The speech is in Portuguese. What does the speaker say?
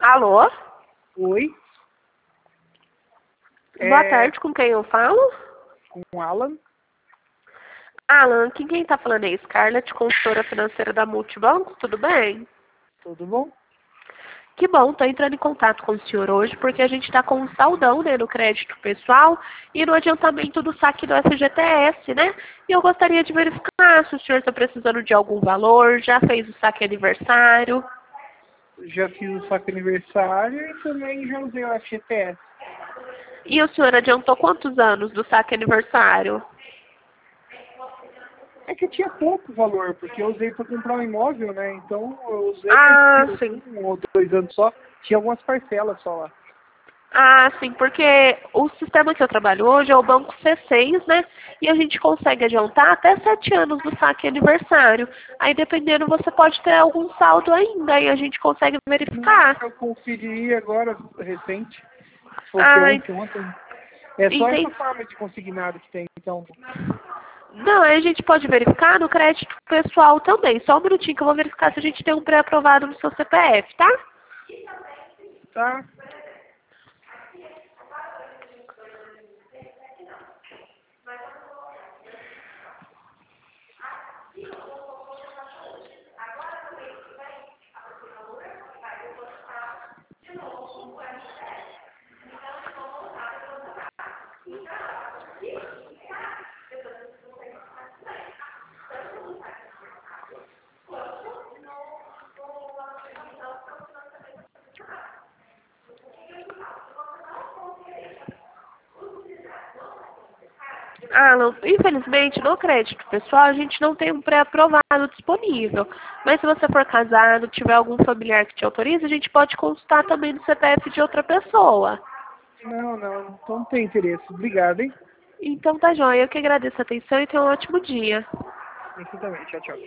Alô? Oi, Boa tarde, com quem eu falo? com o Alan. Alan, aqui quem tá falando é Scarlett, consultora financeira da Multibanco, tudo bem? Tudo bom? Que bom, tô entrando em contato com o senhor hoje porque a gente tá com um saldão, né, no crédito pessoal e no adiantamento do saque do FGTS, né? E eu gostaria de verificar se o senhor está precisando de algum valor, já fez o saque aniversário. Já fiz o saque aniversário e também já usei o FGTS. E o senhor adiantou quantos anos do saque aniversário? É que tinha pouco valor, porque eu usei para comprar um imóvel, né? Então eu usei Ah, por sim. 1 ou 2 anos só. Tinha algumas parcelas só lá. Ah, sim, porque o sistema que eu trabalho hoje é o Banco C6, né? E a gente consegue adiantar até 7 anos do saque aniversário. Aí, dependendo, você pode ter algum saldo ainda e a gente consegue Não, verificar. eu conferi agora, recente. Foi que Ah, ontem. É só essa entendi. forma de consignado que tem, então. Não, aí a gente pode verificar no crédito pessoal também. Só um minutinho que eu vou verificar se a gente tem um pré-aprovado no seu CPF, tá? Tá? Alan, infelizmente, no crédito pessoal, a gente não tem um pré-aprovado disponível. Mas se você for casado, tiver algum familiar que te autorize, a gente pode consultar também no CPF de outra pessoa. Não, não. Então não tem interesse. Obrigado, hein? Então tá joia, eu que agradeço a atenção e tenha um ótimo dia. Você também. Tchau, tchau.